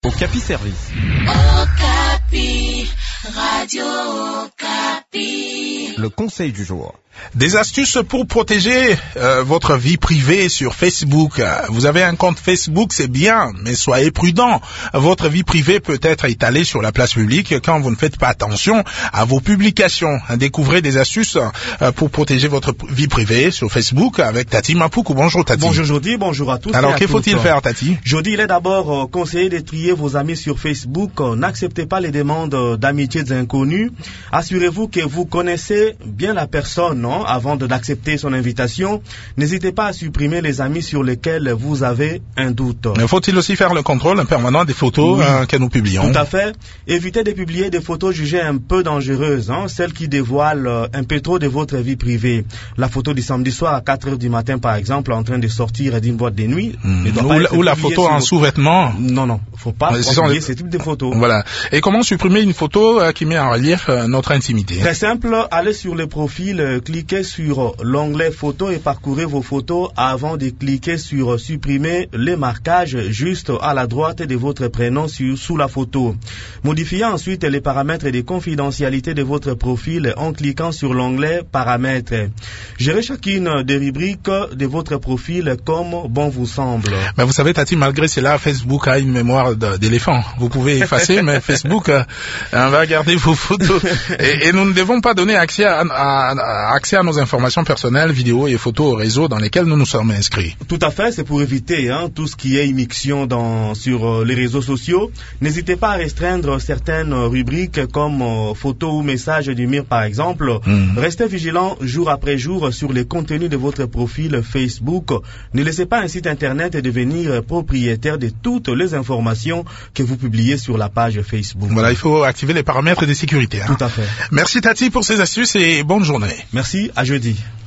Okapi Service. Okapi, Radio Okapi. Le conseil du jour. Des astuces pour protéger votre vie privée sur Facebook. Vous avez un compte Facebook, c'est bien, mais soyez prudent. Votre vie privée peut être étalée sur la place publique quand vous ne faites pas attention à vos publications. Découvrez des astuces pour protéger votre vie privée sur Facebook avec Tati Mapoukou. Bonjour Tati. Bonjour Jody, bonjour à tous. Alors que faut-il faire Tati? Jody, il est d'abord conseillé de trier vos amis sur Facebook. N'acceptez pas les demandes d'amitié des inconnus. Assurez-vous que vous connaissez bien la personne, non? Avant d'accepter son invitation, n'hésitez pas à supprimer les amis sur lesquels vous avez un doute. Mais faut-il aussi faire le contrôle permanent des photos que nous publions? Tout à fait. Évitez de publier des photos jugées un peu dangereuses, celles qui dévoilent un peu trop de votre vie privée. La photo du samedi soir à 4 heures du matin, par exemple, en train de sortir d'une boîte de nuit. Ou la photo en sous-vêtements. Non, faut pas publier ce type de photos. Voilà. Et comment supprimer une photo qui met en relief notre intimité? Très simple, allez sur le profil, cliquez sur l'onglet photos et parcourez vos photos avant de cliquer sur supprimer les marquages juste à la droite de votre prénom sous la photo. Modifiez ensuite les paramètres de confidentialité de votre profil en cliquant sur l'onglet paramètres. Gérez chacune des rubriques de votre profil comme bon vous semble. Mais vous savez Tati, malgré cela, Facebook a une mémoire d'éléphant. Vous pouvez effacer, mais Facebook va garder vos photos. Et nous ne devons pas donner accès à nos informations personnelles, vidéos et photos au réseau dans lesquels nous nous sommes inscrits. Tout à fait, c'est pour éviter tout ce qui est immixtion sur les réseaux sociaux. N'hésitez pas à restreindre certaines rubriques comme photos ou messages du mur par exemple. Restez vigilant jour après jour sur les contenus de votre profil Facebook. Ne laissez pas un site internet devenir propriétaire de toutes les informations que vous publiez sur la page Facebook. Voilà, il faut activer les paramètres de sécurité. Tout à fait. Merci Tati pour ces astuces et bonne journée. Merci, à jeudi.